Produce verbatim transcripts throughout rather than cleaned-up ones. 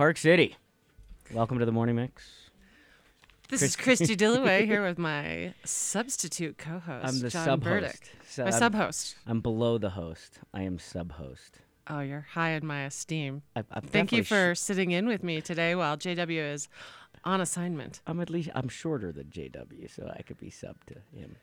Park City. Welcome to the Morning Mix. This Chris- is Christy Dillaway here with my substitute co-host, I'm the John sub-host. Burdick. So my I'm, sub-host. I'm below the host. I am sub-host. Oh, you're high in my esteem. I, I'm Thank you for sh- sitting in with me today while J W is on assignment. I'm at least I'm shorter than J W, so I could be sub to him.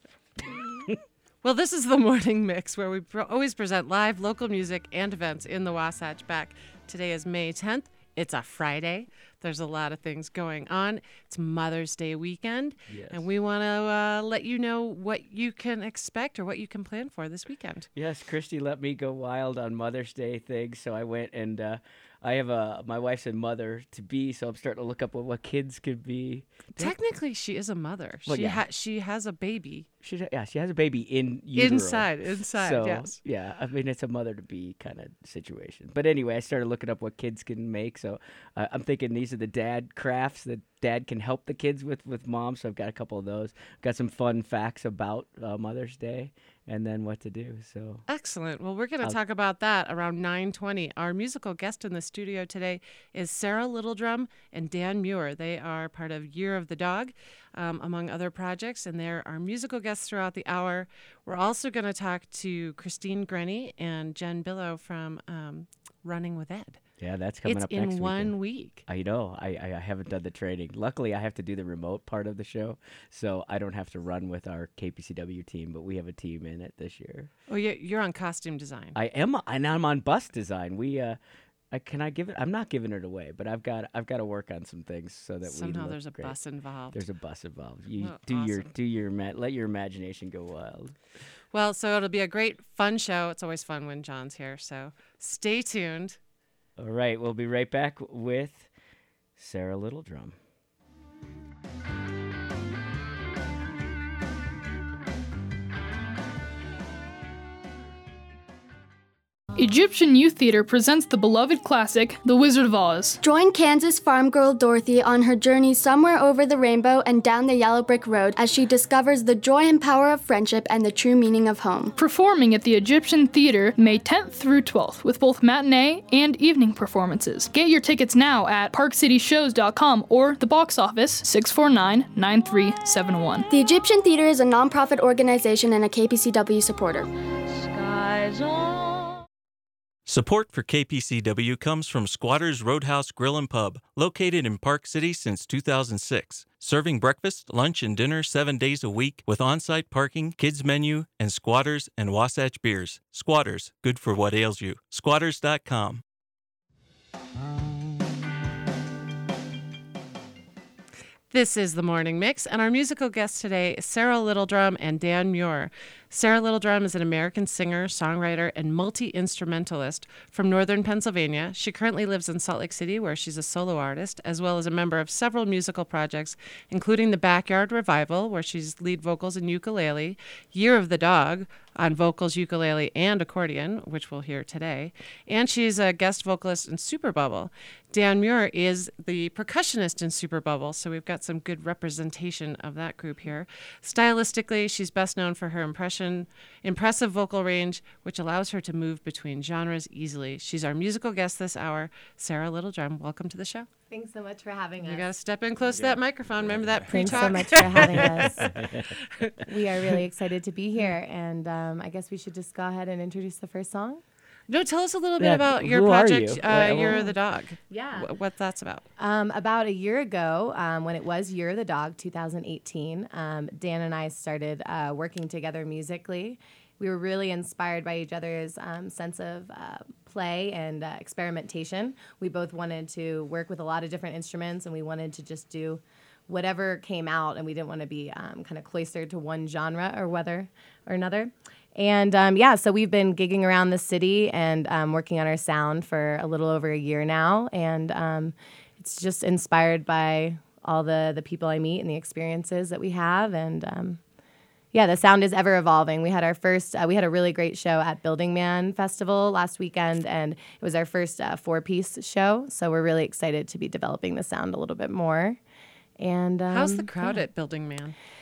Well, this is the Morning Mix, where we pro- always present live local music and events in the Wasatch back. Today is May tenth. It's a Friday. There's a lot of things going on. It's Mother's Day weekend, yes. and we want to uh, let you know what you can expect or what you can plan for this weekend. Yes, Christy let me go wild on Mother's Day things, so I went and uh, I have a my wife's a mother to be, so I'm starting to look up what, what kids could be. Technically, she is a mother. Well, she yeah. ha- she has a baby. She yeah, she has a baby in utero. Inside, inside, so, yes. Yeah, I mean, it's a mother-to-be kind of situation. But anyway, I started looking up what kids can make, so uh, I'm thinking these are the dad crafts that dad can help the kids with, with mom, so I've got a couple of those. Got some fun facts about uh, Mother's Day and then what to do. So Excellent. Well, we're going to I'll, talk about that around nine twenty. Our musical guest in the studio today is Sarah Littledrum and Dan Muir. They are part of Year of the Dog, um, among other projects, and they're our musical guests throughout the hour. We're also going to talk to Christine Grenny and Jen Billow from um, Running with Ed. Yeah, that's coming it's up next in one weekend. week. I know. I, I, I haven't done the training. Luckily, I have to do the remote part of the show, so I don't have to run with our K P C W team, but we have a team in it this year. Oh, yeah, you're on costume design. I am, and I'm on bus design. We, uh, I, can I give it? I'm not giving it away, but I've got, I've got to work on some things so that Somehow we look there's a great. bus involved. There's a bus involved. You Oh, do your, awesome. do your, ma- let your imagination go wild. Well, so it'll be a great, fun show. It's always fun when John's here, so stay tuned. All right, we'll be right back with Sarah Littledrum. Egyptian Youth Theater presents the beloved classic, The Wizard of Oz. Join Kansas farm girl Dorothy on her journey somewhere over the rainbow and down the yellow brick road as she discovers the joy and power of friendship and the true meaning of home. Performing at the Egyptian Theater May tenth through twelfth with both matinee and evening performances. Get your tickets now at park city shows dot com or the box office six four nine, nine three seven one. The Egyptian Theater is a nonprofit organization and a K P C W supporter. Skies on. Support for K P C W comes from Squatters Roadhouse Grill and Pub, located in Park City since two thousand six. Serving breakfast, lunch, and dinner seven days a week with on-site parking, kids menu, and Squatters and Wasatch beers. Squatters, good for what ails you. Squatters dot com. This is the Morning Mix, and our musical guests today is Sarah Littledrum and Dan Muir. Sarah Littledrum is an American singer, songwriter, and multi-instrumentalist from northern Pennsylvania. She currently lives in Salt Lake City, where she's a solo artist, as well as a member of several musical projects, including the Backyard Revival, where she's lead vocals and ukulele, Year of the Dog on vocals, ukulele, and accordion, which we'll hear today, and she's a guest vocalist in Super Bubble. Dan Muir is the percussionist in Super Bubble, so we've got some good representation of that group here. Stylistically, she's best known for her impression impressive vocal range, which allows her to move between genres easily. She's our musical guest this hour, Sarah Littledrum. Welcome to the show. Thanks so much for having us. You got to step in close to that microphone. Remember that Thanks pre-talk? so much for having us. We are really excited to be here, and um, I guess we should just go ahead and introduce the first song. No, tell us a little bit Yeah, about your who are project, you? uh, What- Year of the Dog. Yeah. Wh- what that's about. Um, about a year ago, um, when it was Year of the Dog, two thousand eighteen, um, Dan and I started uh, working together musically. We were really inspired by each other's um, sense of uh, play and uh, experimentation. We both wanted to work with a lot of different instruments, and we wanted to just do whatever came out, and we didn't want to be um, kind of cloistered to one genre or whether or another. And um, yeah, so we've been gigging around the city and um, working on our sound for a little over a year now, and um, it's just inspired by all the the people I meet and the experiences that we have, and um, yeah, the sound is ever evolving. We had our first, uh, we had a really great show at Building Man Festival last weekend, and it was our first uh, four-piece show. So we're really excited to be developing the sound a little bit more. And um, How's the crowd yeah. at Building Man? The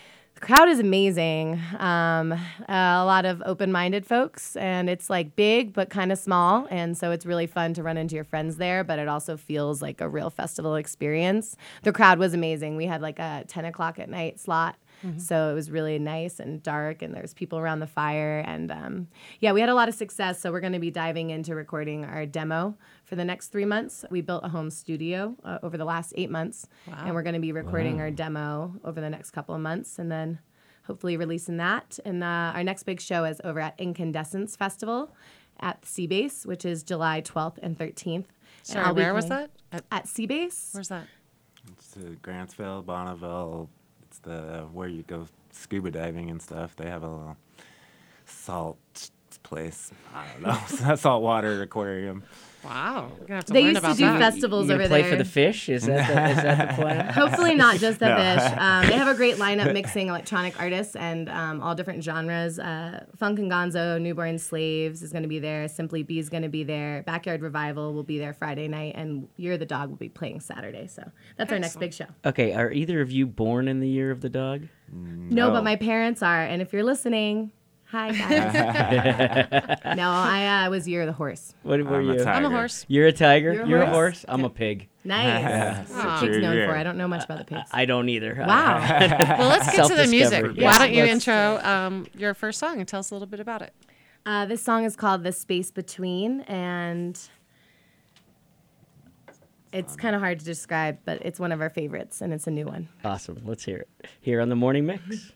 Crowd is amazing. Um, a lot of open-minded folks, and it's like big but kind of small, and so it's really fun to run into your friends there. But it also feels like a real festival experience. The crowd was amazing. We had like a ten o'clock at night slot, mm-hmm. so it was really nice and dark, and there's people around the fire, and um, yeah, we had a lot of success. So we're going to be diving into recording our demo for the next three months. We built a home studio uh, over the last eight months, wow. and we're going to be recording wow. our demo over the next couple of months, and then hopefully releasing that. And uh, our next big show is over at Incandescence Festival at Seabase, which is July twelfth and thirteenth. Sorry, and where was that? At, at Seabase. Where's that? It's uh, Grantsville, Bonneville. It's the where you go scuba diving and stuff. They have a little salt place. I don't know. Saltwater aquarium. Wow. We're gonna have to they learn used about to do that. festivals you over play there. for the fish? Is that the, is that the plan? Hopefully not just the no. fish. Um, they have a great lineup mixing electronic artists and um, all different genres. Uh, Funk and Gonzo, Newborn Slaves is going to be there. Simply B is going to be there. Backyard Revival will be there Friday night. And Year of the Dog will be playing Saturday. So that's Excellent. Our next big show. Okay, are either of you born in the Year of the Dog? No, no but my parents are. And if you're listening... Hi, guys. no, I uh, was Year of the Horse. What were I'm you? A I'm a horse. You're a tiger? You're a You're horse? a horse? I'm a pig. Nice. That's what pigs known for. I don't know much about the pigs. I don't either. Wow. Well, let's get to the music. Yeah. Why don't you Let's- intro um, your first song and tell us a little bit about it? Uh, this song is called The Space Between, and it's kind of hard to describe, but it's one of our favorites, and it's a new one. Awesome. Let's hear it. Here on the Morning Mix.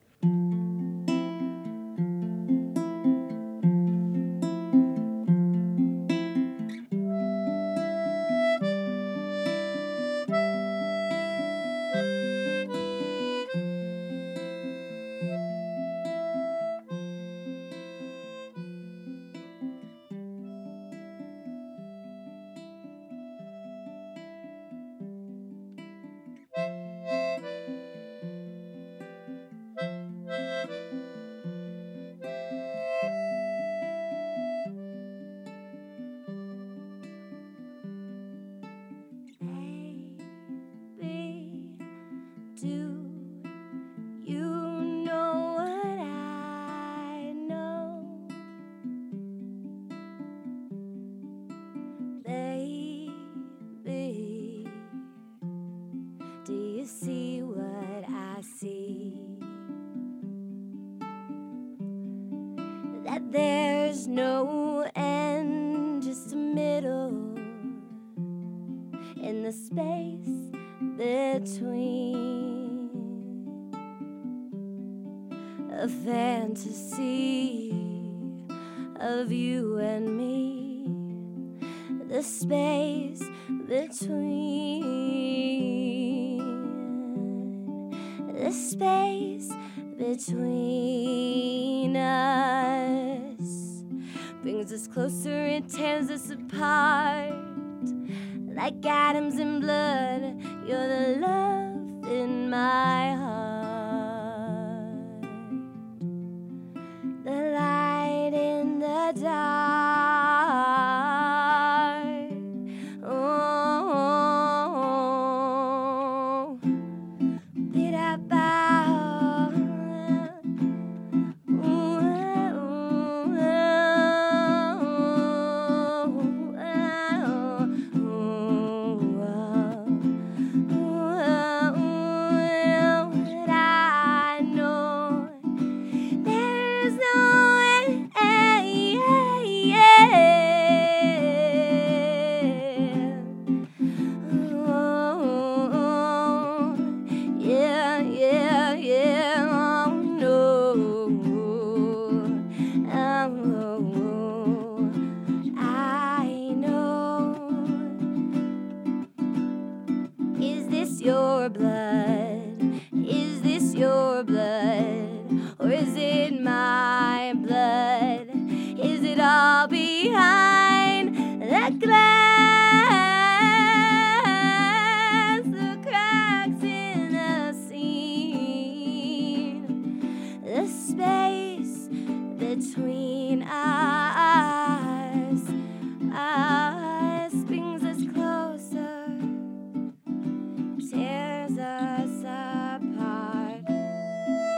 There's no end, just a middle in the space between. A fantasy of you and me, the space between, the space between us brings us closer and tears us apart. Like atoms in blood, you're the love in my heart, the light in the dark. Oh, did I bow? Your blood? Is this your blood? Or is it my blood? Is it all behind the glass? The cracks in the scene, the space between us, us brings us closer, tears us apart.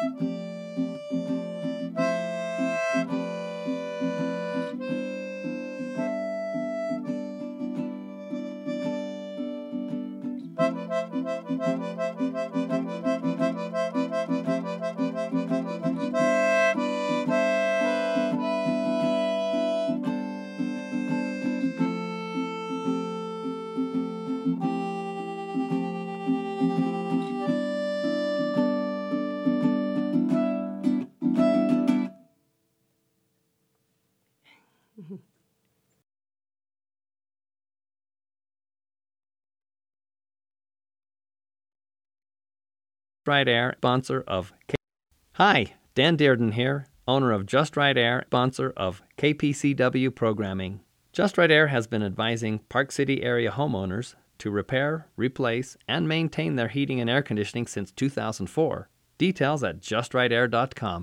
Right Air, sponsor of K- Hi, Dan Dearden here, owner of Just Right Air, sponsor of K P C W programming. Just Right Air has been advising Park City area homeowners to repair, replace, and maintain their heating and air conditioning since two thousand four. Details at just right air dot com.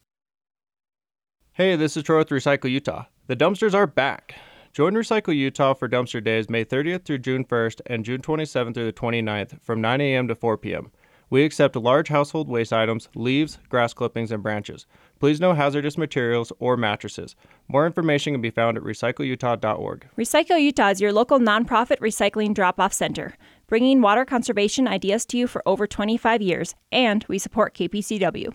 Hey, this is Troy with Recycle Utah. The dumpsters are back. Join Recycle Utah for Dumpster Days May thirtieth through June first and June twenty-seventh through the twenty-ninth from nine a.m. to four p.m. We accept large household waste items, leaves, grass clippings, and branches. Please no hazardous materials or mattresses. More information can be found at recycle utah dot org. Recycle Utah is your local nonprofit recycling drop-off center, bringing water conservation ideas to you for over twenty-five years, and we support K P C W.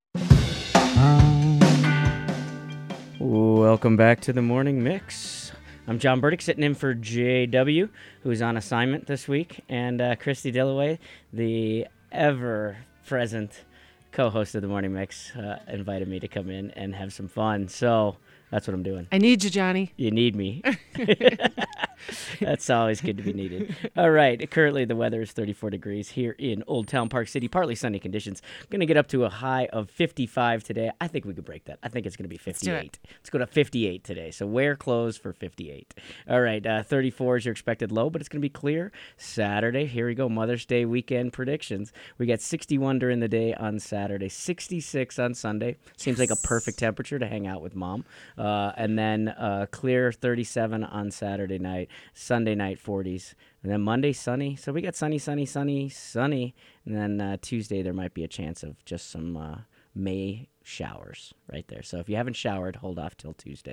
Welcome back to the Morning Mix. I'm John Burdick, sitting in for J W, who's on assignment this week, and uh, Christy Dillaway, the ever-present co-host of the Morning Mix, uh, invited me to come in and have some fun. So that's what I'm doing. I need you, Johnny. You need me. That's always good to be needed. All right. Currently, the weather is thirty-four degrees here in Old Town Park City. Partly sunny conditions. Going to get up to a high of fifty-five today. I think we could break that. I think it's going to be fifty-eight. Let's, Let's go to fifty-eight today. So wear clothes for fifty-eight. All right. Uh, thirty-four is your expected low, but it's going to be clear Saturday. Here we go. Mother's Day weekend predictions. We got sixty-one during the day on Saturday, sixty-six on Sunday. Seems like a perfect temperature to hang out with mom. Uh, and then uh, clear thirty-seven on Saturday night. Sunday night forties, and then Monday sunny. So we got sunny, sunny, sunny, sunny, and then uh, Tuesday there might be a chance of just some uh, May showers right there. So if you haven't showered, hold off till Tuesday.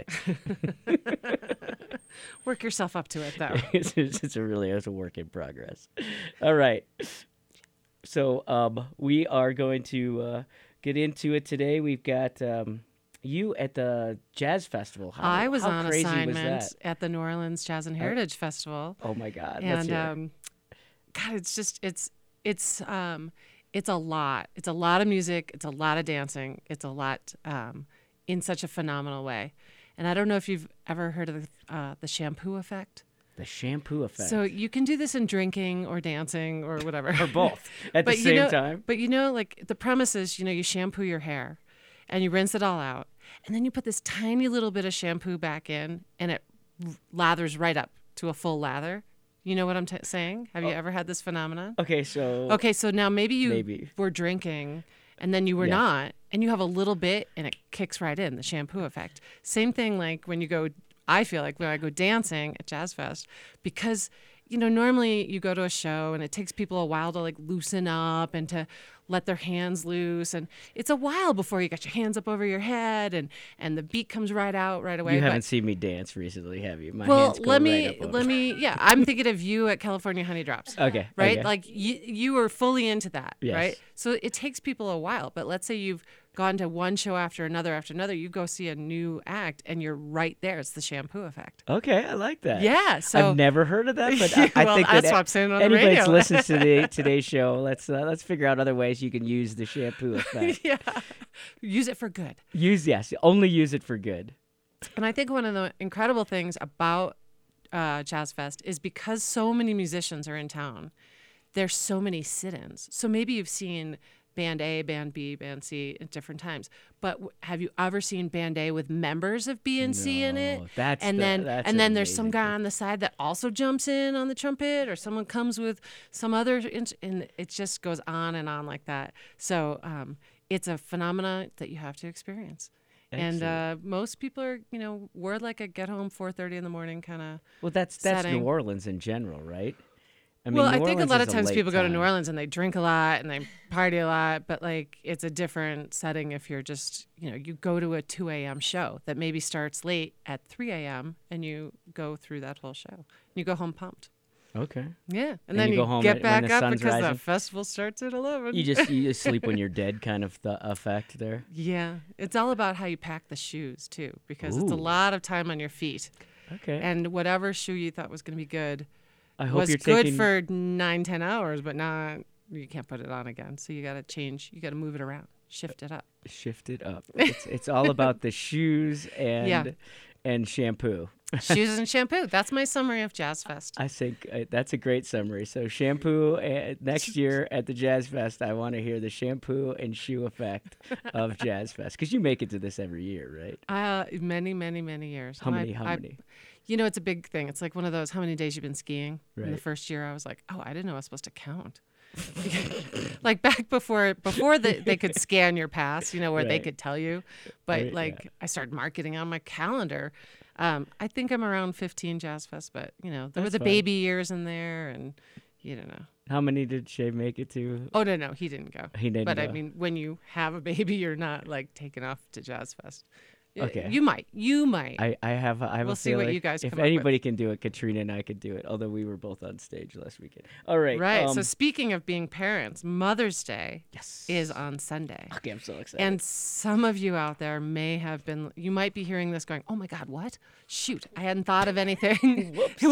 Work yourself up to it, though. it's, it's a really it's a work in progress. All right. So um, we are going to uh, get into it today. We've got. Um, You at the Jazz Festival. How, I was how on crazy assignment was that? at the New Orleans Jazz and Heritage I, Festival. Oh my God! And um, God, it's just it's it's um it's a lot. It's a lot of music. It's a lot of dancing. It's a lot um in such a phenomenal way. And I don't know if you've ever heard of the uh, the shampoo effect. The shampoo effect. So you can do this in drinking or dancing or whatever, or both at but the same you know, time. But you know, like the premise is, you know, you shampoo your hair. And you rinse it all out. And then you put this tiny little bit of shampoo back in, and it lathers right up to a full lather. You know what I'm t- saying? Have oh. you ever had this phenomenon? Okay, so... Okay, so now maybe you maybe. were drinking, and then you were yes. not, and you have a little bit, and it kicks right in, the shampoo effect. Same thing like when you go... I feel like when I go dancing at Jazz Fest, because... You know, normally you go to a show and it takes people a while to like loosen up and to let their hands loose. And it's a while before you got your hands up over your head and, and the beat comes right out right away. You haven't but, seen me dance recently, have you? My well, hands go let me, right up let me, yeah, I'm thinking of you at California Honey Drops. Okay. Right? Okay. Like you, you were fully into that, yes. right? So it takes people a while. But let's say you've gone to one show after another after another, you go see a new act and you're right there. It's the shampoo effect. Okay, I like that. Yeah. So I've never heard of that, but I, I well, think that's that what I'm saying on anybody the radio. that listens to the, today's show, let's uh, let's figure out other ways you can use the shampoo effect. Yeah. Use it for good. Use yes, only use it for good. And I think one of the incredible things about uh, Jazz Fest is because so many musicians are in town, there's so many sit-ins. So maybe you've seen Band A, Band B, Band C at different times. But w- have you ever seen Band A with members of B and C no, in it? That's and the, then that's and then there's some guy thing. on the side that also jumps in on the trumpet, or someone comes with some other, in- and it just goes on and on like that. So um, it's a phenomena that you have to experience. Excellent. And uh, most people are, you know, we're like a get home four thirty in the morning kind of. Well, that's that's setting. New Orleans in general, right? I mean, well, New I think Orleans a lot of is times late people go to time. New Orleans and they drink a lot and they party a lot, but like it's a different setting if you're just, you know, you go to a two a.m. show that maybe starts late at three a.m. and you go through that whole show. You go home pumped. Okay. Yeah, and, And then you you, go home get at- when back the up sun's because rising? the festival starts at eleven. You just you just sleep when you're dead, kind of the effect there. Yeah, it's all about how you pack the shoes too, because it's a Ooh. lot of time on your feet. Okay. And whatever shoe you thought was going to be good I hope was you're good taking, for nine, ten hours, but not. You can't put it on again, so you got to change. You got to move it around, shift it up. shift it up. It's it's all about the shoes and Yeah. and shampoo. Shoes and shampoo. That's my summary of Jazz Fest. I think uh, that's a great summary. So shampoo uh, next year at the Jazz Fest. I want to hear the shampoo and shoe effect of Jazz Fest because you make it to this every year, right? Uh, many, many, many years. How And many? I- How I- many? You know, it's a big thing. It's like one of those, how many days you've been skiing? In the Right. first year, I was like, oh, I didn't know I was supposed to count. Like back before before the, they could scan your pass, you know, where they Right. could tell you. But Right, like yeah. I started marketing on my calendar. Um, I think I'm around fifteen Jazz Fest, but you know, there were That's the fine. baby years in there and you don't know. How many did Shay make it to? Oh no, no, he didn't go. He didn't But I go. mean, when you have a baby, you're not like taken off to Jazz Fest. Y- Okay. You might. You might. I, I have I have We'll a see what feeling you guys if come up with. anybody can do it, Katrina and I could do it. Although we were both on stage last weekend. All right. Right. so um, speaking of being parents, Mother's Day yes. is on Sunday. Okay, I'm so excited. And some of you out there may have been, you might be hearing this going, oh my God, what? Shoot, I hadn't thought of anything.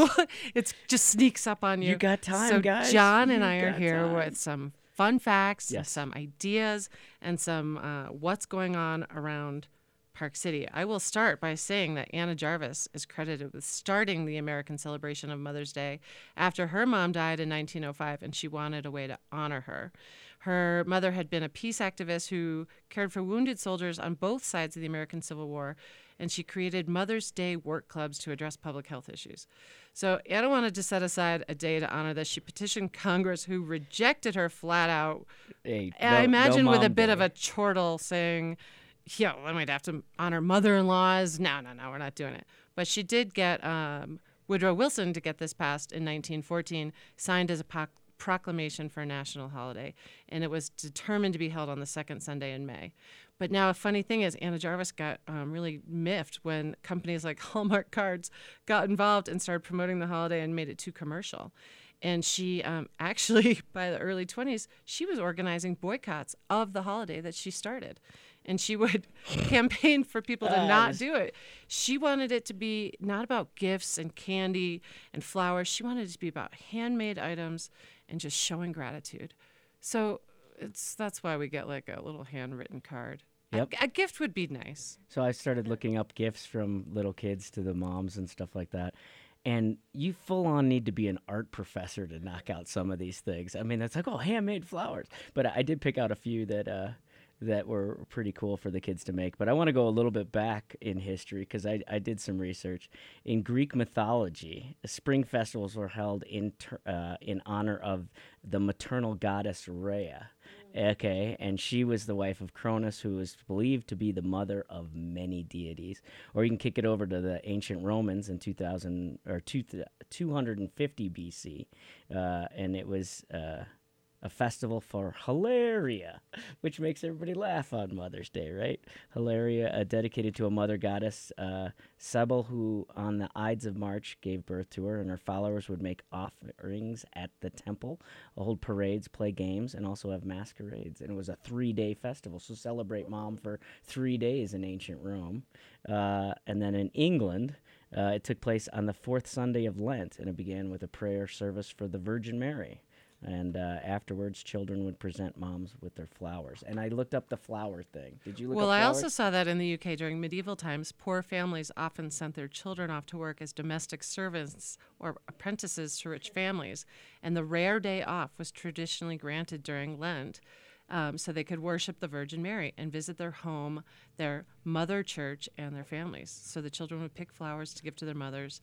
It just sneaks up on you. You got time, so guys. John and You I are got here time. with some fun facts, and Yes. some ideas, and some uh, what's going on around Park City. I will start by saying that Anna Jarvis is credited with starting the American celebration of Mother's Day after her mom died in nineteen oh five, and she wanted a way to honor her. Her mother had been a peace activist who cared for wounded soldiers on both sides of the American Civil War, and she created Mother's Day work clubs to address public health issues. So Anna wanted to set aside a day to honor this. She petitioned Congress, who rejected her flat out. Hey, I no- no imagine with a mom bit day. of a chortle saying, yeah, I might have to honor mother-in-laws. No, no, no, we're not doing it. But she did get um, Woodrow Wilson to get this passed in nineteen fourteen, signed as a po- proclamation for a national holiday, and it was determined to be held on the second Sunday in May. But now a funny thing is Anna Jarvis got um, really miffed when companies like Hallmark Cards got involved and started promoting the holiday and made it too commercial. And she um, actually, by the early twenties, she was organizing boycotts of the holiday that she started. And she would campaign for people to Ah, not this- do it. She wanted it to be not about gifts and candy and flowers. She wanted it to be about handmade items and just showing gratitude. So it's that's why we get like a little handwritten card. A- Yep. A, gift would be nice. So I started looking up gifts from little kids to the moms and stuff like that. And you full on need to be an art professor to knock out some of these things. I mean, it's like, oh, handmade flowers. But I did pick out a few that uh, that were pretty cool for the kids to make. But I want to go a little bit back in history because I, I did some research. In Greek mythology, spring festivals were held in ter- uh, in honor of the maternal goddess Rhea. Okay, and she was the wife of Cronus, who was believed to be the mother of many deities. Or you can kick it over to the ancient Romans in two thousand or two, two hundred fifty B C, uh, and it was uh, a festival for Hilaria, which makes everybody laugh on Mother's Day, right? Hilaria, uh, dedicated to a mother goddess, uh, Sebel, who on the Ides of March gave birth to her, and her followers would make offerings at the temple, hold parades, play games, and also have masquerades. And it was a three-day festival, so celebrate Mom for three days in ancient Rome. Uh, and then in England, uh, it took place on the fourth Sunday of Lent, and it began with a prayer service for the Virgin Mary. And uh, afterwards, children would present moms with their flowers. And I looked up the flower thing. Did you look Well, up I flowers? also saw that in the U K during medieval times, poor families often sent their children off to work as domestic servants or apprentices to rich families. And the rare day off was traditionally granted during Lent, um, so they could worship the Virgin Mary and visit their home, their mother church, and their families. So the children would pick flowers to give to their mothers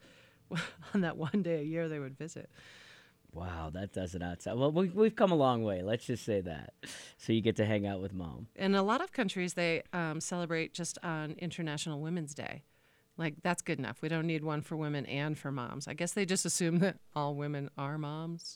on that one day a year they would visit. Wow, that does not sound... Well, we, we've come a long way. Let's just say that. So you get to hang out with Mom. In a lot of countries, they um, celebrate just on International Women's Day. Like, that's good enough. We don't need one for women and for moms. I guess they just assume that all women are moms.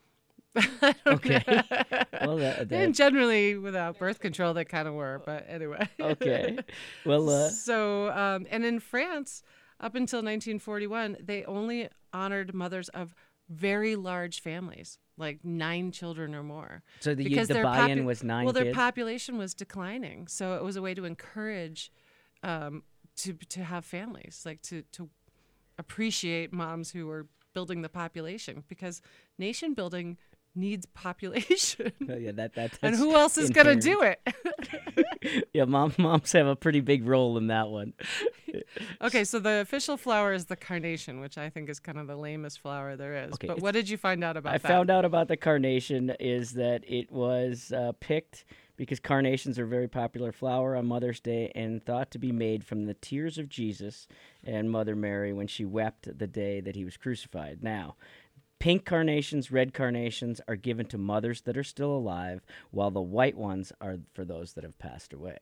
I don't Okay. know. Well, that, that, And generally, without birth control, they kind of were. But anyway. Okay. Well, uh, So, um, and in France, up until nineteen forty-one, they only honored mothers of very large families, like nine children or more. So the- Because the their buy-in was nine Well, their kids? population was declining, so it was a way to encourage um, to to have families, like to to appreciate moms who were building the population, because nation building needs population. Oh, yeah, that, that, and that's who else is going to do inherent. it? Yeah, mom, moms have a pretty big role in that one. Okay, so the official flower is the carnation, which I think is kind of the lamest flower there is. Okay, but it's- what did you find out about I that? found out about the carnation is that it was uh, picked because carnations are a very popular flower on Mother's Day and thought to be made from the tears of Jesus and Mother Mary when she wept the day that he was crucified. Now, pink carnations, red carnations are given to mothers that are still alive, while the white ones are for those that have passed away.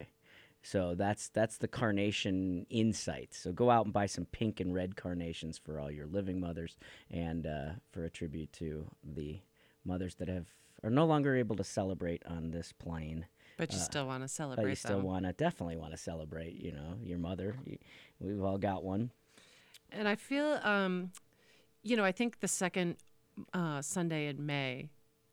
So that's that's the carnation insight. So go out and buy some pink and red carnations for all your living mothers, and uh, for a tribute to the mothers that have are no longer able to celebrate on this plane. But you Uh, still want to But celebrate you still them. want to definitely want to celebrate. You know, your mother. You, we've all got one. And I feel, um, you know, I think the second uh, Sunday in May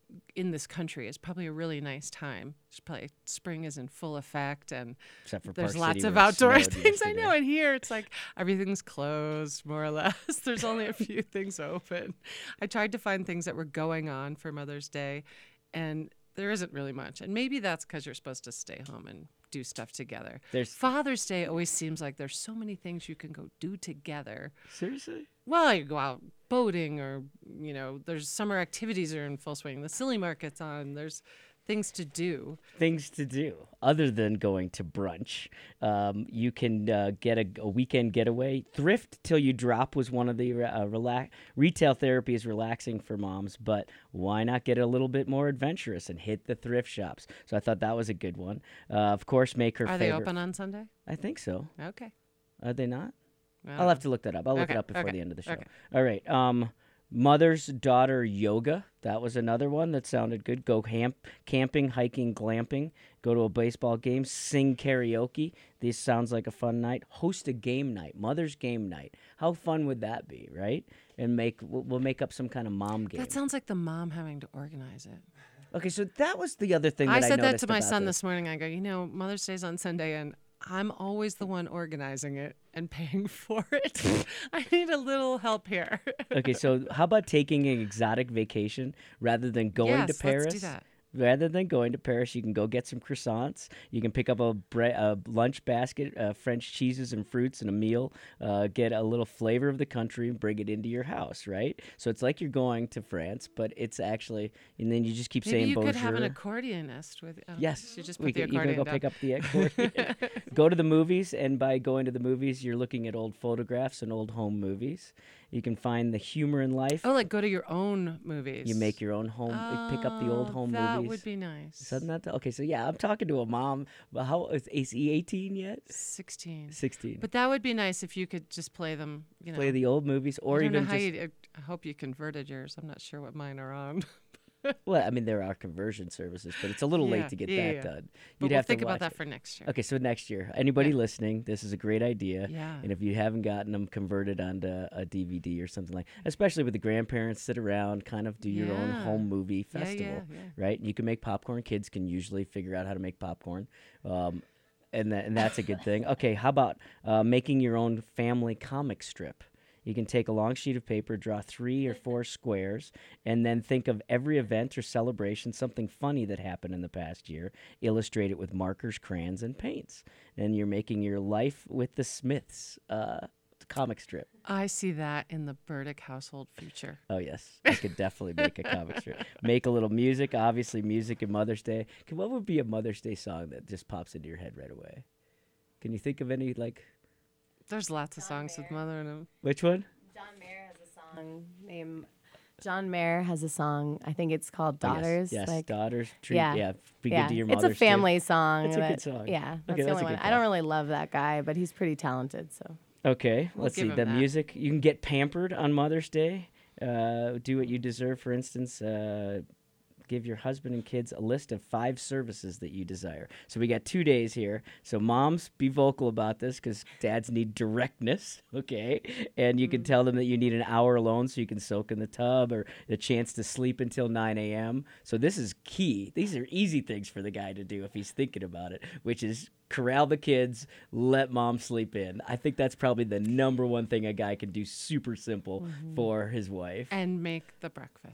in this country is probably a really nice time. It's probably spring is in full effect, and Except for there's Park lots City of where it outdoor snowed things. I yesterday. know, and here it's like everything's closed more or less. There's only a few things open. I tried to find things that were going on for Mother's Day, and there isn't really much. And maybe that's because you're supposed to stay home and do stuff together. There's- Father's Day always seems like there's so many things you can go do together. Seriously? Well, you go out boating, or, you know, there's summer activities are in full swing. The silly market's on. There's things to do. Things to do other than going to brunch. Um, you can uh, get a, a weekend getaway. Thrift till you drop was one of the uh, relax. Retail therapy is relaxing for moms, but why not get a little bit more adventurous and hit the thrift shops? So I thought that was a good one. Uh, of course, make her. Are they favorite- open on Sunday? I think so. Okay. Are they not? Well, I'll have to look that up. I'll look okay, it up before okay, the end of the show. okay. All right. Um, mother's daughter yoga. That was another one that sounded good. Go ham- camping, hiking, glamping. Go to a baseball game. Sing karaoke. This sounds like a fun night. Host a game night. Mother's game night. How fun would that be, right? And make we'll, we'll make up some kind of mom game. That sounds like the mom having to organize it. Okay, so that was the other thing that I I said that noticed to my about son this. this morning. I go, you know, Mother's Day's on Sunday, and I'm always the one organizing it and paying for it. I need a little help here. Okay, so how about taking an exotic vacation rather than going Yes, to let's Paris? do that. Rather than going to Paris, you can go get some croissants. You can pick up a, bre- a lunch basket, uh, French cheeses and fruits, and a meal. Uh, get a little flavor of the country and bring it into your house, right? So it's like you're going to France, but it's actually, and then you just keep Maybe saying you bonjour. could have an accordionist with. Oh, Yes, you just we put the could- you can accordion go down. pick up the accordion. Go to the movies, and by going to the movies, you're looking at old photographs and old home movies. You can find the humor in life. Oh, like go to your own movies. You make your own home. you pick up the old Oh, home that movies. would be nice. Isn't that the- okay? So yeah, I'm talking to a mom. But how is, is he eighteen yet? Sixteen. Sixteen. But that would be nice if you could just play them. You know, Play the old movies, or I don't even know how just. you, I hope you converted yours. I'm not sure what mine are on. Well, I mean, there are conversion services, but it's a little Yeah, late to get yeah, that yeah. done. But You'd we'll have think to about watch that it. for next year. Okay, so next year, anybody listening, this is a great idea. Yeah. And if you haven't gotten them converted onto a D V D or something like, especially with the grandparents, sit around, kind of do your own Yeah. home movie Yeah, yeah, festival, yeah. right? You can make popcorn. Kids can usually figure out how to make popcorn. Um, and, that, and that's a good thing. Okay, how about uh, making your own family comic strip? You can take a long sheet of paper, draw three or four squares, and then think of every event or celebration, something funny that happened in the past year. Illustrate it with markers, crayons, and paints. And you're making your Life with the Smiths uh, comic strip. I see that in the Burdick household future. Oh, yes. I could definitely make a comic strip. Make a little music, obviously music and Mother's Day. Okay, what would be a Mother's Day song that just pops into your head right away? Can you think of any, like... There's lots of songs with mother in them. Which one? John Mayer has a song named. John Mayer has a song. I think it's called Oh, yes, Daughters. yes, like, Daughters. Treat, yeah, yeah, be yeah. good to your It's mothers, a family too. song. It's a that- good song. Yeah, that's Okay, the that's only a one. good I don't call. really love that guy, but he's pretty talented. So Okay, We'll let's see. give The him that. music. You can get pampered on Mother's Day. Uh, do what you deserve, for instance. Uh, give your husband and kids a list of five services that you desire. So we got two days here. So moms, be vocal about this because dads need directness, okay? And you can tell them that you need an hour alone so you can soak in the tub or a chance to sleep until nine a.m. So this is key. These are easy things for the guy to do if he's thinking about it, which is corral the kids, let mom sleep in. I think that's probably the number one thing a guy can do super simple for his wife. And make the breakfast.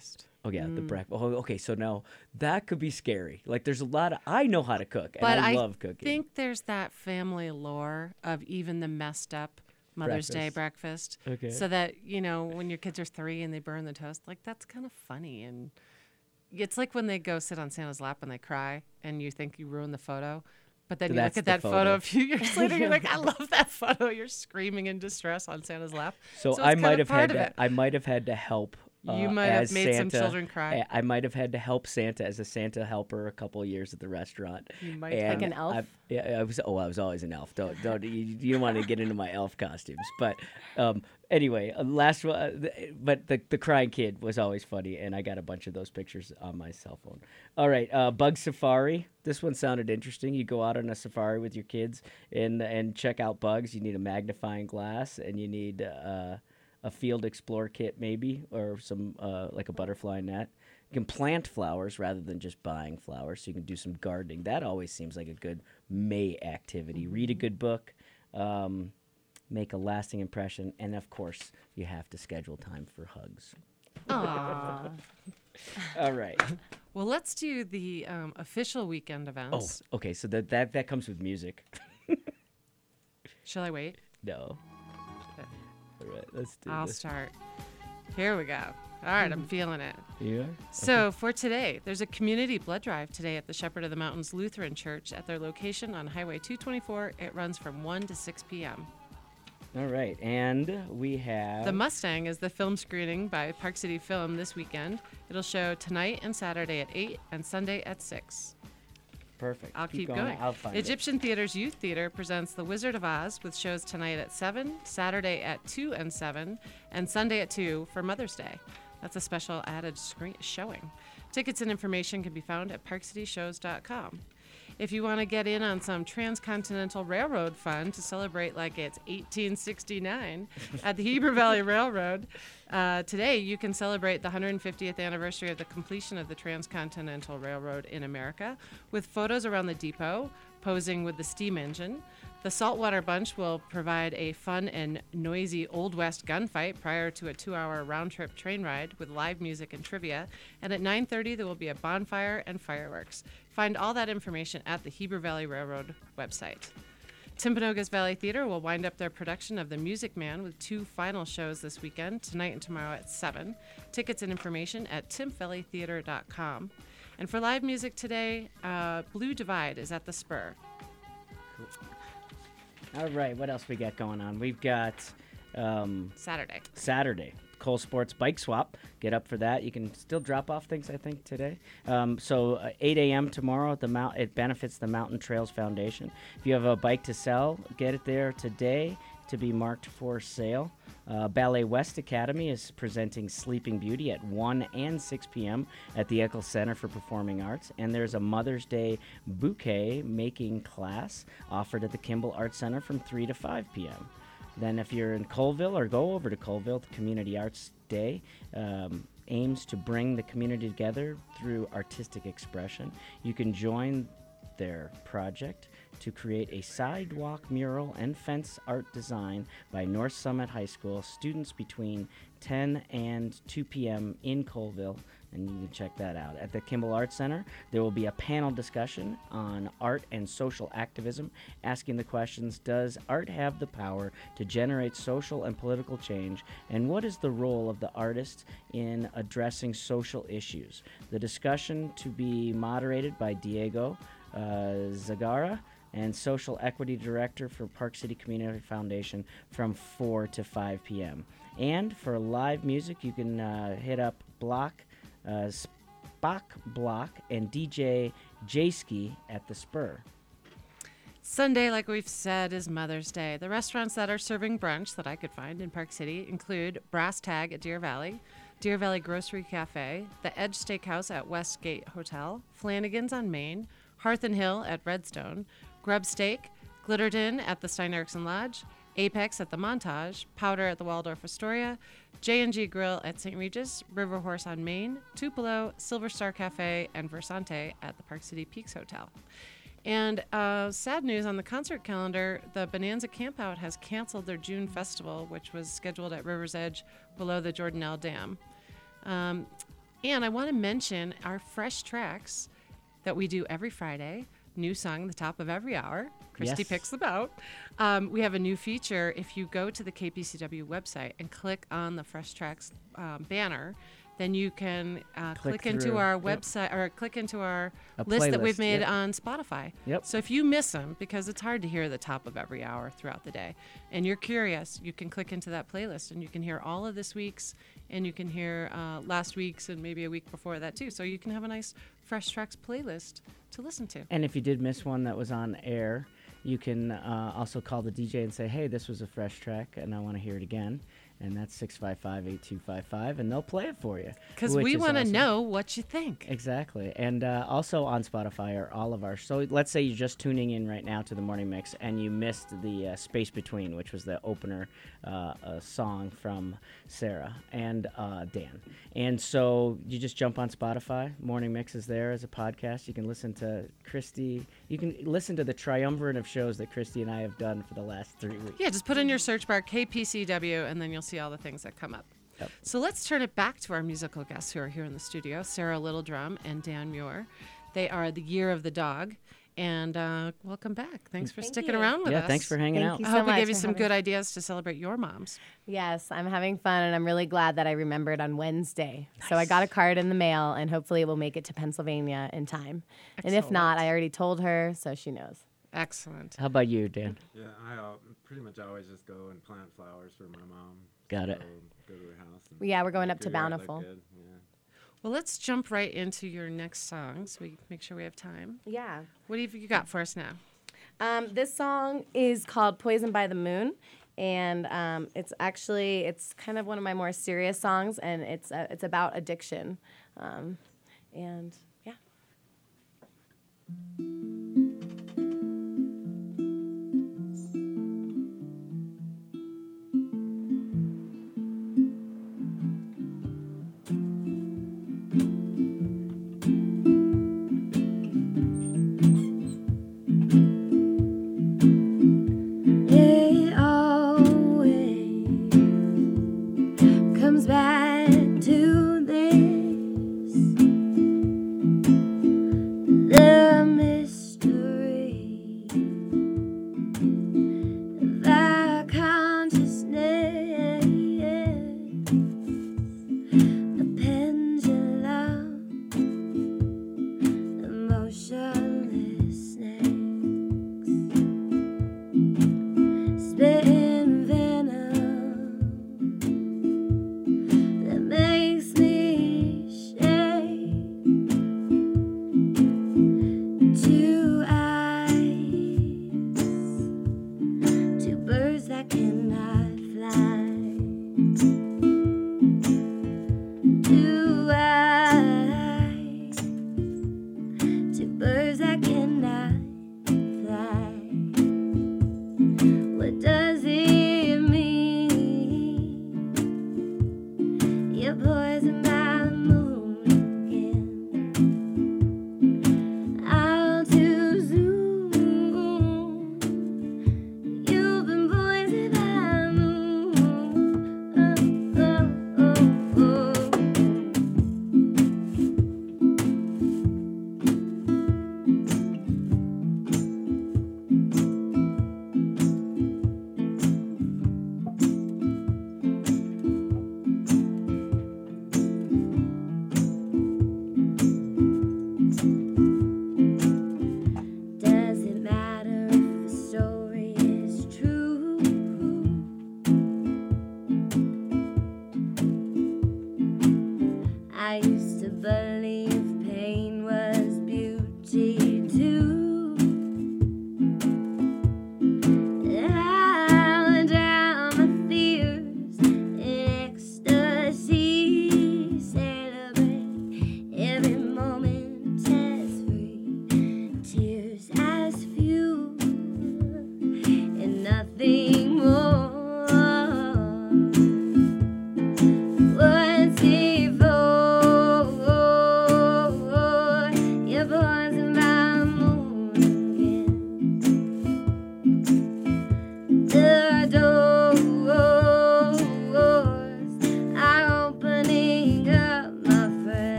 Oh yeah, the Mm. breakfast. Oh, okay. So now that could be scary. Like there's a lot of I know how to cook, and But I, I love cooking. think there's that family lore of even the messed up Mother's Day breakfast. Okay. So that, you know, when your kids are three and they burn the toast, like that's kind of funny. And it's like when they go sit on Santa's lap and they cry and you think you ruined the photo. But then So you that's look at the that photo. photo. a few years later, you're like, I love that photo. You're screaming in distress on Santa's lap. So, it's I kind might of have part had of to, it. I might have had to help. You uh, might have as made some Santa. children cry. I I might have had to help Santa as a Santa helper a couple of years at the restaurant. You might and have. Like an elf? I, yeah, I was. Oh, I was always an elf. Don't don't you, you don't want to get into my elf costumes. But um, anyway, uh, last one. Uh, the, but the the crying kid was always funny, and I got a bunch of those pictures on my cell phone. All right, uh, Bug Safari. This one sounded interesting. You go out on a safari with your kids and and check out bugs. You need a magnifying glass, and you need. Uh, a field explore kit maybe, or some uh, like a butterfly net. You can plant flowers rather than just buying flowers, so you can do some gardening. That always seems like a good May activity. Read a good book, um, make a lasting impression, and of course, you have to schedule time for hugs. Aww. All right. Well, let's do the um, official weekend Oh, events. okay, so that, that, that comes with music. Shall I wait? No. All right, let's do I'll this. start. Here we go. All right, I'm feeling it. Yeah? So for today, there's a community blood drive today at the Shepherd of the Mountains Lutheran Church at their location on Highway two twenty-four. It runs from one to six p.m. All right, and we have... The Mustang is the film screening by Park City Film this weekend. It'll show tonight and Saturday at eight and Sunday at six. Perfect. I'll keep, going. going. I'll find Egyptian Theater's Youth Theater presents The Wizard of Oz with shows tonight at seven, Saturday at two and seven, and Sunday at two for Mother's Day. That's a special added screen showing. Tickets and information can be found at park city shows dot com. If you want to get in on some transcontinental railroad fun to celebrate like it's eighteen sixty-nine at the Heber Valley Railroad, uh, today you can celebrate the one hundred fiftieth anniversary of the completion of the Transcontinental Railroad in America with photos around the depot, posing with the steam engine. The Saltwater Bunch will provide a fun and noisy Old West gunfight prior to a two-hour round-trip train ride with live music and trivia. And at nine thirty, there will be a bonfire and fireworks. Find all that information at the Heber Valley Railroad website. Timpanogos Valley Theater will wind up their production of The Music Man with two final shows this weekend, tonight and tomorrow at seven. Tickets and information at timp valley theater dot com. And for live music today, uh, Blue Divide is at the Spur. All right, what else we got going on? We've got um, Saturday. Saturday, Cole Sports Bike Swap. Get up for that. You can still drop off things, I think, today. Um, so uh, eight a.m. tomorrow, the mount it benefits the Mountain Trails Foundation. If you have a bike to sell, get it there today to be marked for sale. Uh, Ballet West Academy is presenting Sleeping Beauty at one and six p.m. at the Eccles Center for Performing Arts. And there's a Mother's Day bouquet making class offered at the Kimball Arts Center from three to five p.m. Then if you're in Colville or go over to Colville, the Community Arts Day um, aims to bring the community together through artistic expression. You can join their project to create a sidewalk mural and fence art design by North Summit High School students between ten and two p.m. in Colville, and you can check that out. At the Kimball Arts Center, there will be a panel discussion on art and social activism, asking the questions, does art have the power to generate social and political change, and what is the role of the artist in addressing social issues? The discussion to be moderated by Diego uh, Zagara, and Social Equity Director for Park City Community Foundation from four to five p.m. And for live music, you can uh, hit up Block, uh, Spock Block, and D J Jayski at the Spur. Sunday, like we've said, is Mother's Day. The restaurants that are serving brunch that I could find in Park City include Brass Tag at Deer Valley, Deer Valley Grocery Cafe, the Edge Steakhouse at Westgate Hotel, Flanagan's on Main, Hearth and Hill at Redstone, Grub Steak, Glitterton at the Stein Eriksen Lodge, Apex at the Montage, Powder at the Waldorf Astoria, J and G Grill at Saint Regis, River Horse on Main, Tupelo, Silver Star Cafe, and Versante at the Park City Peaks Hotel. And uh, sad news on the concert calendar, the Bonanza Campout has canceled their June festival, which was scheduled at River's Edge below the Jordanelle Dam. Um, And I want to mention our fresh tracks that we do every Friday. New song, the top of every hour. Christy Yes. picks them out. Um, we have a new feature. If you go to the K P C W website and click on the Fresh Tracks um, banner, then you can uh, Click click, into through. our Yep. website or click into our A list that we've playlist, made yep. on Spotify. Yep. So if you miss them, because it's hard to hear the top of every hour throughout the day, and you're curious, you can click into that playlist and you can hear all of this week's, and you can hear uh, last week's and maybe a week before that too. So you can have a nice Fresh Tracks playlist to listen to. And if you did miss one that was on air, you can uh, also call the D J and say, hey, this was a fresh track and I want to hear it again. And that's six five five, eight two five five, and they'll play it for you. Because which we is want to awesome. know what you think. Exactly. And uh, also on Spotify are all of our. So let's say you're just tuning in right now to the Morning Mix and you missed the uh, Space Between, which was the opener uh, uh, song from Sarah and uh, Dan. And so you just jump on Spotify. Morning Mix is there as a podcast. You can listen to Christy. You can listen to the triumvirate of shows that Christy and I have done for the last three weeks. Yeah, just put in your search bar K P C W and then you'll see all the things that come up. Yep. So let's turn it back to our musical guests who are here in the studio, Sarah Littledrum and Dan Muir. They are the Year of the Dog. And uh, welcome back. Thanks for Thank sticking you. around with Yeah, us. thanks for hanging Thank out. you I so hope we much gave you for some having good me. ideas to celebrate your moms. Yes, I'm having fun, and I'm really glad that I remembered on Wednesday. So I got a card in the mail, and hopefully it will make it to Pennsylvania in time. And if not, Excellent. I already told her, so she knows. Excellent. How about you, Dan? Yeah, I uh, pretty much always just go and plant flowers for my mom. Got it. Go, go to her house. and Yeah, we're going up make to her yard look Bountiful. good, yeah. Well, let's jump right into your next song so we make sure we have time. Yeah. What have you got for us now? Um, this song is called Poisoned by the Moon, and um, it's actually, it's kind of one of my more serious songs, and it's uh, it's about addiction. Um, and, yeah. It always comes back to this, the mystery of our consciousness, a pendulum, emotionless snakes, spitting venom that makes me shake. Two eyes, two birds that cannot fly. Two eyes, two birds that cannot fly. What does it mean? You're poisoned by the moon again. I'll do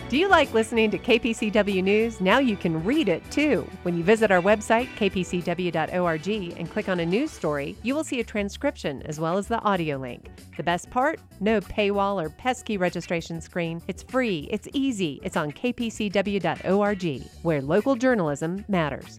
Do you like listening to K P C W News? Now you can read it too. When you visit our website, k p c w dot org, and click on a news story, you will see a transcription as well as the audio link. The best part? No paywall or pesky registration screen. It's free, it's easy, it's on k p c w dot org, where local journalism matters.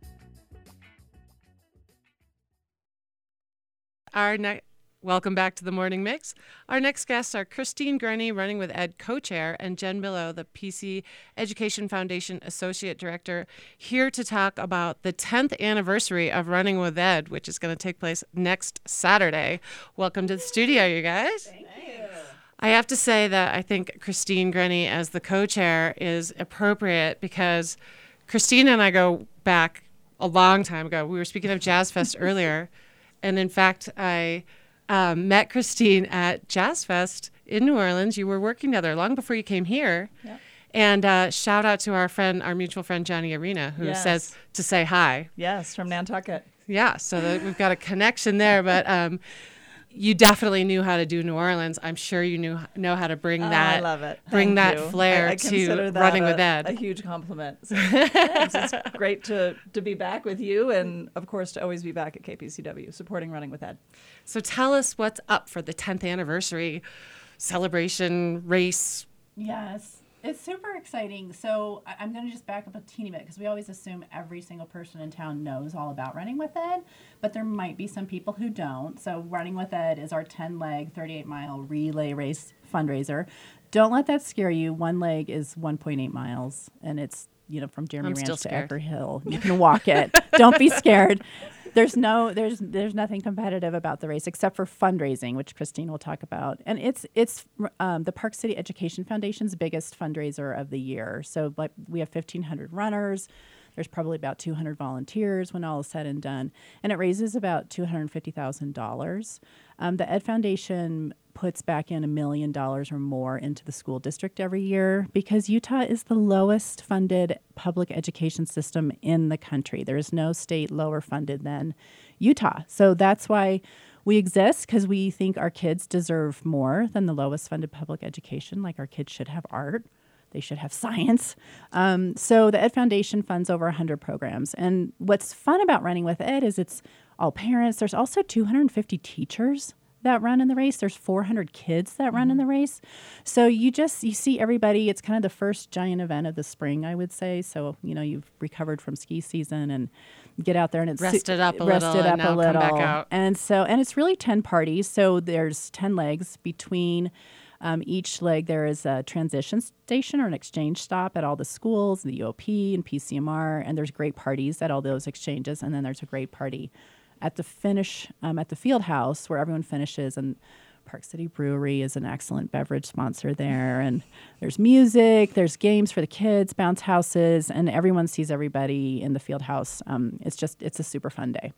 Our next. Welcome back to the Morning Mix. Our next guests are Christine Grenny, Running with Ed co-chair, and Jen Billow, the P C Education Foundation Associate Director, here to talk about the tenth anniversary of Running with Ed, which is going to take place next Saturday. Welcome to the studio, you guys. Thank you. I have to say that I think Christine Grenny as the co-chair is appropriate because Christine and I go back a long time ago. We were speaking of Jazz Fest earlier, and in fact, I... Um, met Christine at Jazz Fest in New Orleans. You were working together long before you came here. Yep. And uh, shout out to our friend, our mutual friend, Johnny Arena, who yes. says to say hi. Yes, from Nantucket. Yeah, so that we've got a connection there. But um, you definitely knew how to do New Orleans. I'm sure you knew know how to bring oh, that. I love it. Bring Thank that you. flair I, I to that Running a, with Ed. A huge compliment. So, thanks. It's great to to be back with you, and of course to always be back at K P C W supporting Running with Ed. So tell us what's up for the tenth anniversary celebration race. Yes. It's super exciting. So I- I'm going to just back up a teeny bit because we always assume every single person in town knows all about Running with Ed, but there might be some people who don't. So Running with Ed is our ten-leg, thirty-eight mile relay race fundraiser. Don't let that scare you. One leg is one point eight miles, and it's, you know, from Jeremy I'm Ranch still to scared. Edgar Hill. You can walk it. Don't be scared. There's no, there's, there's nothing competitive about the race except for fundraising, which Christine will talk about. And it's, it's um, the Park City Education Foundation's biggest fundraiser of the year. So, like, we have fifteen hundred runners. There's probably about two hundred volunteers when all is said and done, and it raises about two hundred fifty thousand dollars. Um, the Ed Foundation puts back in a million dollars or more into the school district every year because Utah is the lowest funded public education system in the country. There is no state lower funded than Utah. So that's why we exist, because we think our kids deserve more than the lowest funded public education. Like, our kids should have art. They should have science. Um, so the Ed Foundation funds over one hundred programs. And what's fun about Running with Ed is it's all parents. There's also two hundred fifty teachers that run in the race. There's four hundred kids that mm-hmm. run in the race. So you just, you see everybody. It's kind of the first giant event of the spring, I would say. So, you know, you've recovered from ski season and get out there and it's rested up a rested little up and now a little. come back out. And so, and it's really ten parties. So there's ten legs between Um, each leg. There is a transition station or an exchange stop at all the schools, the U O P and P C M R, and there's great parties at all those exchanges. And then there's a great party at the finish, um, at the field house where everyone finishes. And Park City Brewery is an excellent beverage sponsor there. And there's music, there's games for the kids, bounce houses, and everyone sees everybody in the field house. Um, it's just, it's a super fun day.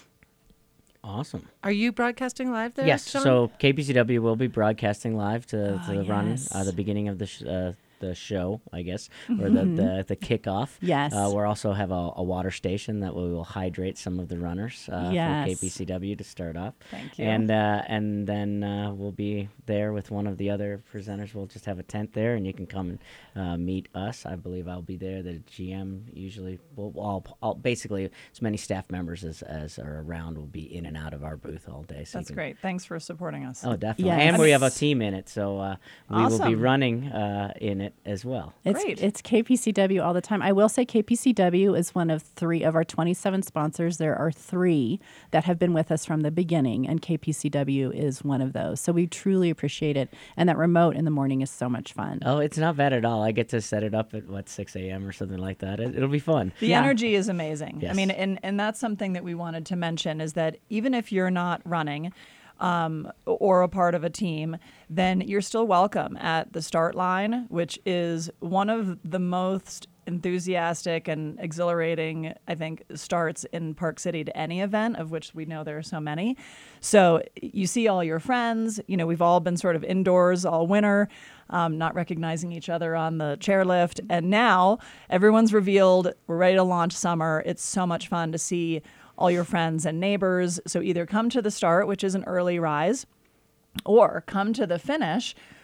Awesome. Are you broadcasting live there? Yes. Sean? So K P C W will be broadcasting live to, Oh, to the run, yes. uh, the beginning of the sh- uh, the show, I guess, or the, the the kickoff. Yes. Uh, we'll also have a, a water station that we will hydrate some of the runners uh, Yes. for K P C W to start off. Thank you. And uh, and then uh, we'll be there with one of the other presenters. We'll just have a tent there, and you can come and uh, meet us. I believe I'll be there. The G M usually will all, all basically as many staff members as, as are around will be in and out of our booth all day. So you That's can, great. Thanks for supporting us. Oh, definitely. Yes. And we have a team in it, so uh, we will be Awesome. running uh, in it as well. It's, Great. It's K P C W all the time. I will say K P C W is one of three of our twenty-seven sponsors. There are three that have been with us from the beginning, and K P C W is one of those. So we truly appreciate it. And that remote in the morning is so much fun. Oh, it's not bad at all. I get to set it up at, what, six a.m. or something like that. It, it'll be fun. The Yeah. energy is amazing. Yes. I mean, and, and that's something that we wanted to mention is that even if you're not running um, or a part of a team, then you're still welcome at the start line, which is one of the most enthusiastic and exhilarating, I think, starts in Park City to any event, of which we know there are so many. So you see all your friends. You know, we've all been sort of indoors all winter, um, not recognizing each other on the chairlift. And now everyone's revealed. We're ready to launch summer. It's so much fun to see all your friends and neighbors. So either come to the start, which is an early rise, or come to the finish,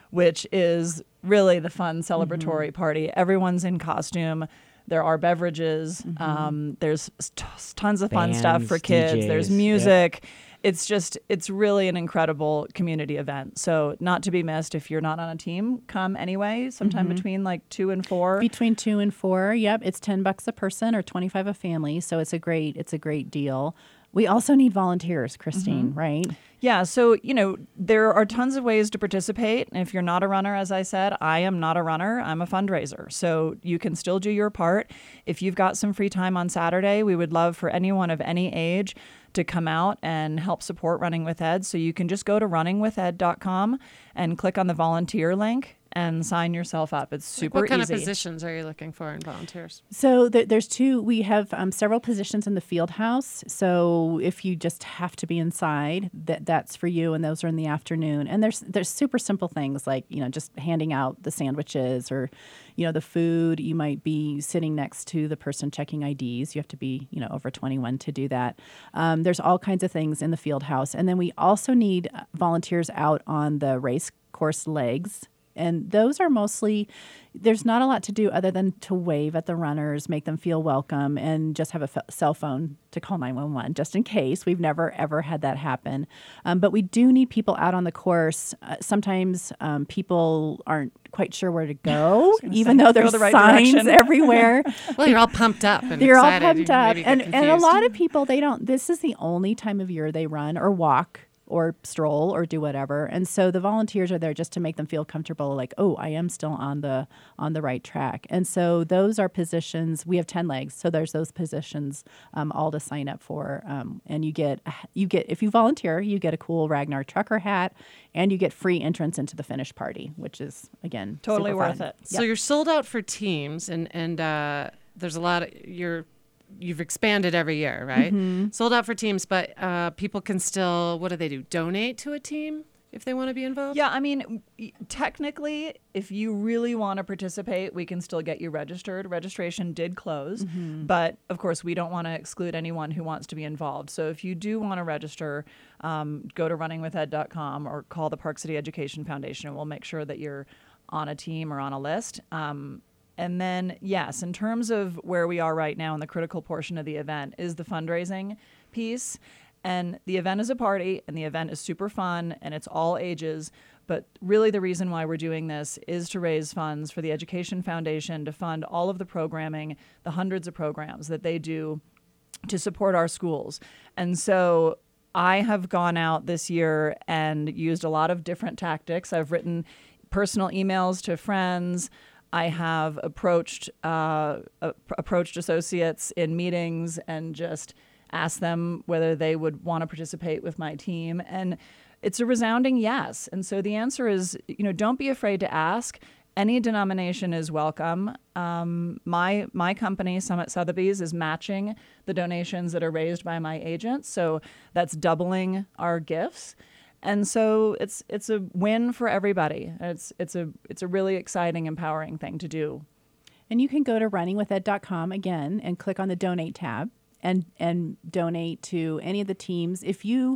which is really the fun celebratory mm-hmm. party. Everyone's in costume. There are beverages. Mm-hmm. Um, there's t- tons of fun Bands, stuff for kids. D Js, There's music. Yep. It's just, it's really an incredible community event. So not to be missed if you're not on a team, come anyway, sometime mm-hmm. between like two and four. Between two and four, yep. It's ten bucks a person or twenty-five a family. So it's a great, it's a great deal. We also need volunteers, Christine, mm-hmm. right? Yeah, so, you know, there are tons of ways to participate. And if you're not a runner, as I said, I am not a runner. I'm a fundraiser. So you can still do your part. If you've got some free time on Saturday, we would love for anyone of any age to come out and help support Running with Ed. So you can just go to running with ed dot com and click on the volunteer link and sign yourself up. It's super easy. What kind easy. of positions are you looking for in volunteers? So th- there's two. We have um, several positions in the field house. So if you just have to be inside, that that's for you, and those are in the afternoon. And there's there's super simple things like, you know, just handing out the sandwiches or, you know, the food. You might be sitting next to the person checking I Ds. You have to be, you know, over twenty-one to do that. Um, there's all kinds of things in the field house. And then we also need volunteers out on the race course legs. And those are mostly, there's not a lot to do other than to wave at the runners, make them feel welcome, and just have a f- cell phone to call nine one one, just in case. We've never, ever had that happen. Um, but we do need people out on the course. Uh, sometimes um, people aren't quite sure where to go, even say, though there's the right signs direction. everywhere. Well, you're all pumped up and You're excited. all pumped You up. maybe get And, and a confused. lot of people, they don't, this is the only time of year they run or walk or stroll or do whatever. And so the volunteers are there just to make them feel comfortable, like, oh, I am still on the on the right track. And so those are positions. We have ten legs, so there's those positions um, all to sign up for. Um, and you get you get if you volunteer, you get a cool Ragnar trucker hat, and you get free entrance into the finish party, which is again totally super worth fun. it. So Yep. you're sold out for teams, and and uh, there's a lot of you're. You've expanded every year, right? Mm-hmm. Sold out for teams, but uh, people can still, what do they do? Donate to a team if they want to be involved? Yeah, I mean, technically, if you really want to participate, we can still get you registered. Registration did close, mm-hmm. but of course, we don't want to exclude anyone who wants to be involved. So if you do want to register, um, go to running with ed dot com or call the Park City Education Foundation, and we'll make sure that you're on a team or on a list. Um, And then, yes, in terms of where we are right now in the critical portion of the event is the fundraising piece. And the event is a party, and the event is super fun, and it's all ages. But really the reason why we're doing this is to raise funds for the Education Foundation to fund all of the programming, the hundreds of programs that they do to support our schools. And so I have gone out this year and used a lot of different tactics. I've written personal emails to friends. I have approached uh, uh, approached associates in meetings and just asked them whether they would want to participate with my team. And it's a resounding yes. And so the answer is, you know, don't be afraid to ask. Any denomination is welcome. Um, my my company, Summit Sotheby's, is matching the donations that are raised by my agents. So that's doubling our gifts. And so it's it's a win for everybody. It's it's a it's a really exciting, empowering thing to do. And you can go to running with ed dot com again and click on the donate tab and and donate to any of the teams. If you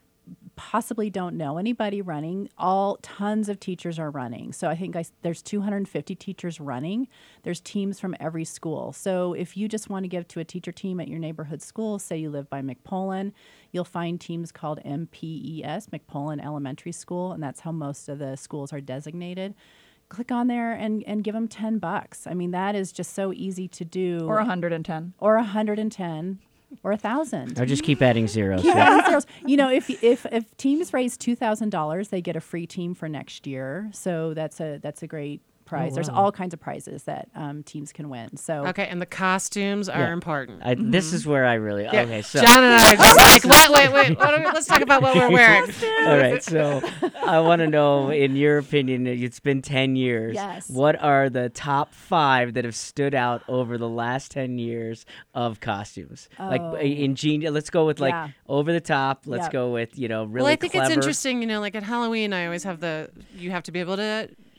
possibly don't know anybody running, all tons of teachers are running. So I think I, there's two hundred fifty teachers running. There's teams from every school. So if you just want to give to a teacher team at your neighborhood school, say you live by McPolin, you'll find teams called M P E S, McPolin Elementary School, and that's how most of the schools are designated. Click on there and, and give them ten bucks. I mean, that is just so easy to do. Or one hundred ten. Or one hundred ten. Or a thousand. Or just keep adding zeros. Keep yeah. adding zeros. You know, if if if teams raise two thousand dollars, they get a free team for next year. So that's a that's a great prize. Oh, There's wow. all kinds of prizes that um, teams can win. So Okay, and the costumes are Yeah. important. I, This is where I really Yeah. okay. So John and I are just like, wait, wait, wait. What are we, let's talk about what we're wearing. All right, so I want to know, in your opinion, it's been ten years. Yes. What are the top five that have stood out over the last ten years of costumes? Like Oh. ingenious. Let's go with like Yeah. over the top. Let's Yep. go with you know really well, I think clever. it's interesting. You know, like at Halloween, I always have the you have to be able to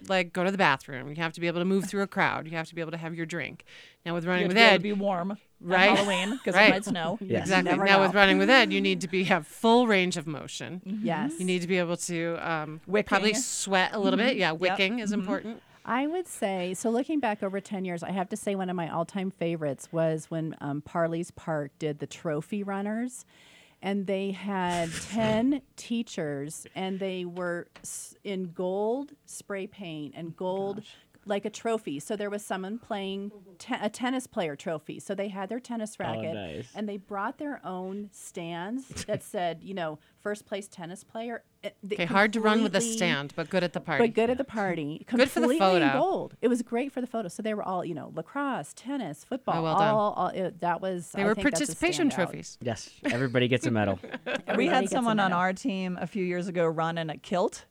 like go to the bathroom. You have to be able to move through a crowd. You have to be able to have your drink. Now with running you have with to be able Ed, to be warm right? on Halloween because right. it might snow. Yes. Exactly. Never Now know. with running with Ed, you need to be have full range of motion. Mm-hmm. Yes. You need to be able to um, Wicking. probably sweat a little Mhm. bit. Yeah, Yep. wicking is Mhm. important. I would say, so looking back over ten years, I have to say one of my all-time favorites was when um, Parley's Park did the trophy runners. And they had ten teachers, and they were s- in gold spray paint and gold, like a trophy. So there was someone playing te- a tennis player trophy. So they had their tennis racket, nice. and they brought their own stands that said, you know, first place tennis player. It- they Okay, hard to run with a completely- stand, but good at the party. But good at the party. Good for the Completely in photo. gold. It was great for the photo. So they were all, you know, lacrosse, tennis, football. Oh, well done. all, all it, that was. They I were think that's a participation standout. trophies. Yes, everybody gets a medal. We Everybody had gets a someone on medal. our team a few years ago run in a kilt.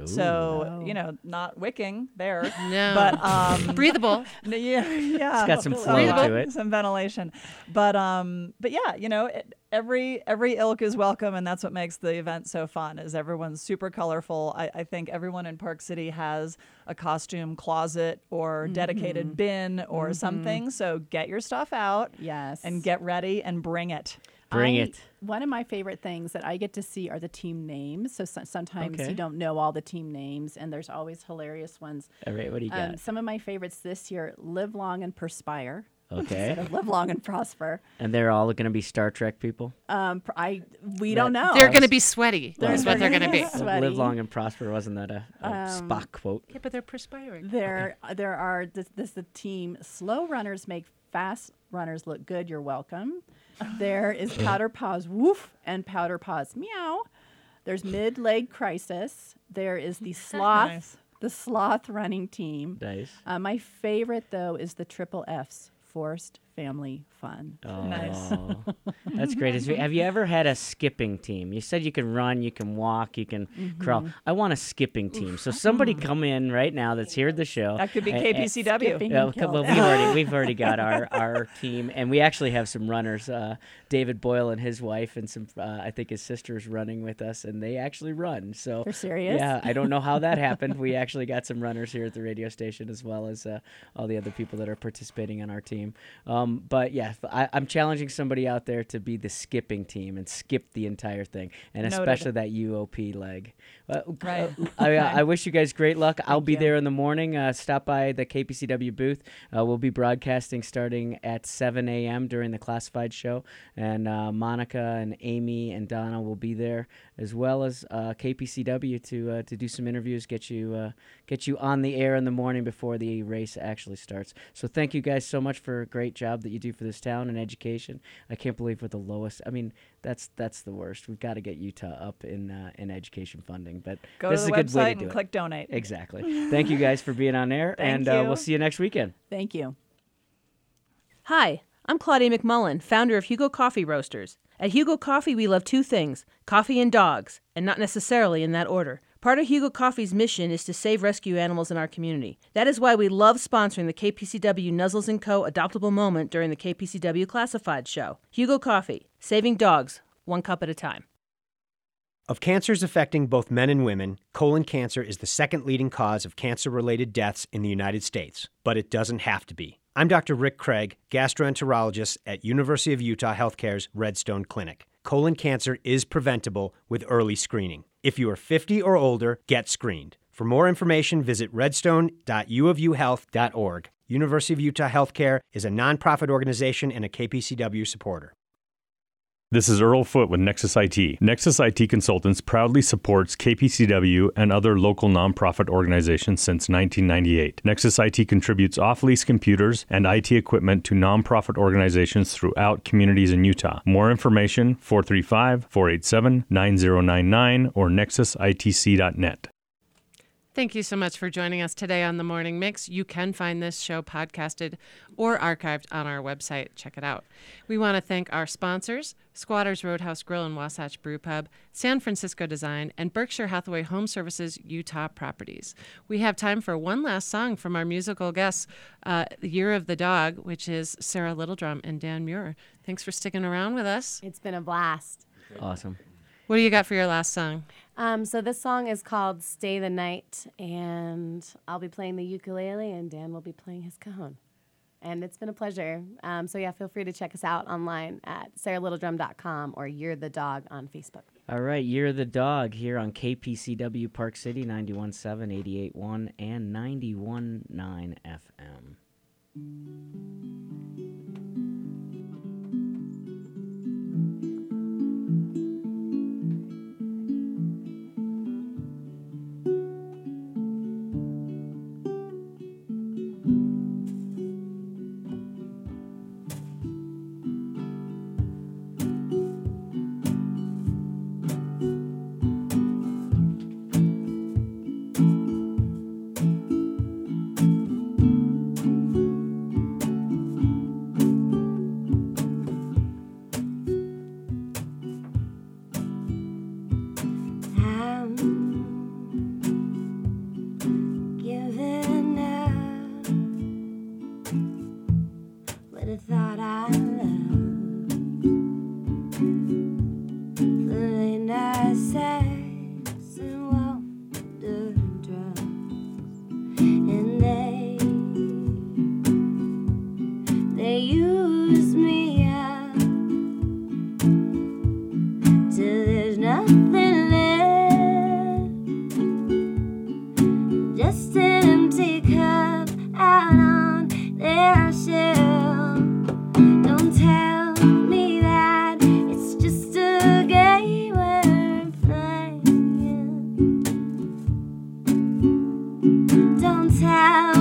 So, you know, not wicking there. No. But um breathable. n- Yeah, yeah. It's got some flow Breathable, to it. Some ventilation. But um but yeah, you know, it, every every ilk is welcome, and that's what makes the event so fun is everyone's super colorful. I, I think everyone in Park City has a costume closet or dedicated Mhm. bin or Mhm. something. So get your stuff out. Yes. And get ready and bring it. Bring I- it. One of my favorite things that I get to see are the team names. So, so sometimes Okay. you don't know all the team names, and there's always hilarious ones. All right, what do you Um, got? some of my favorites this year: Live Long and Perspire. Okay. Instead of Live Long and Prosper. And they're all going to be Star Trek people? Um, pr- I we That- don't know. They're going to be sweaty. They're- That's what they're going to be. Sweaty. Live long and prosper. Wasn't that a, a Um, Spock quote? Yeah, but they're perspiring. There, there are this, this the team. Slow runners make fast runners look good. You're welcome. There is Powder Paws Woof and Powder Paws Meow. There's Mid Leg Crisis. There is the Sloth, Nice. the Sloth running team. Nice. Uh, my favorite though is the Triple Fs, Forced Family Fun. Oh, Nice. that's great. Is- Have you ever had a skipping team? You said you can run, you can walk, you can crawl. I want a skipping team. So somebody come in right now that's here at the show. That could be a- K a- P C W. Skipping Yeah, and well, kill. we've already we've already got our, our team, and we actually have some runners. Uh, David Boyle and his wife, and some uh, I think his sister's running with us, and they actually run. So They're serious? Yeah, I don't know how that happened. We actually got some runners here at the radio station, as well as uh, all the other people that are participating on our team. Um, but yeah, I, I'm challenging somebody out there to be the skipping team and skip the entire thing, and Noted. especially that U O P leg. Uh, Right. I, I wish you guys great luck. I'll be you. there in the morning. Uh, stop by the K P C W booth. Uh, we'll be broadcasting starting at seven a.m. during the classified show, and uh, Monica and Amy and Donna will be there, as well as uh, K P C W to uh, to do some interviews, get you uh, get you on the air in the morning before the race actually starts. So thank you guys so much for a great job that you do for this town and education. I can't believe we're the lowest. I mean, that's that's the worst. We've got to get Utah up in uh, in education funding, but Go this to is the a good way website to and do it. click donate. Exactly. Thank you guys for being on air, Thank and uh, you. we'll see you next weekend. Thank you. Hi, I'm Claudia McMullen, founder of Hugo Coffee Roasters. At Hugo Coffee, we love two things, coffee and dogs, and not necessarily in that order. Part of Hugo Coffee's mission is to save rescue animals in our community. That is why we love sponsoring the K P C W Nuzzles and Co. Adoptable Moment during the K P C W Classified Show. Hugo Coffee, saving dogs, one cup at a time. Of cancers affecting both men and women, colon cancer is the second leading cause of cancer-related deaths in the United States, but it doesn't have to be. I'm Doctor Rick Craig, gastroenterologist at University of Utah Healthcare's Redstone Clinic. Colon cancer is preventable with early screening. If you are fifty or older, get screened. For more information, visit redstone dot u of u health dot org. University of Utah Healthcare is a nonprofit organization and a K P C W supporter. This is Earl Foote with Nexus I T. Nexus I T Consultants proudly supports K P C W and other local nonprofit organizations since nineteen ninety-eight. Nexus I T contributes off-lease computers and I T equipment to nonprofit organizations throughout communities in Utah. More information, four three five, four eight seven, nine zero nine nine or nexus I T C dot net. Thank you so much for joining us today on The Morning Mix. You can find this show podcasted or archived on our website. Check it out. We want to thank our sponsors, Squatters Roadhouse Grill and Wasatch Brew Pub, San Francisco Design, and Berkshire Hathaway Home Services Utah Properties. We have time for one last song from our musical guests, uh, The Year of the Dog, which is Sarah Littledrum and Dan Muir. Thanks for sticking around with us. It's been a blast. Awesome. What do you got for your last song? Um, so this song is called Stay the Night, and I'll be playing the ukulele, and Dan will be playing his cajon. And it's been a pleasure. Um, so, yeah, feel free to check us out online at sarah little drum dot com or You're the Dog on Facebook. All right, You're the Dog here on K P C W Park City, ninety-one point seven, eighty-eight point one, and ninety-one point nine F M. Don't tell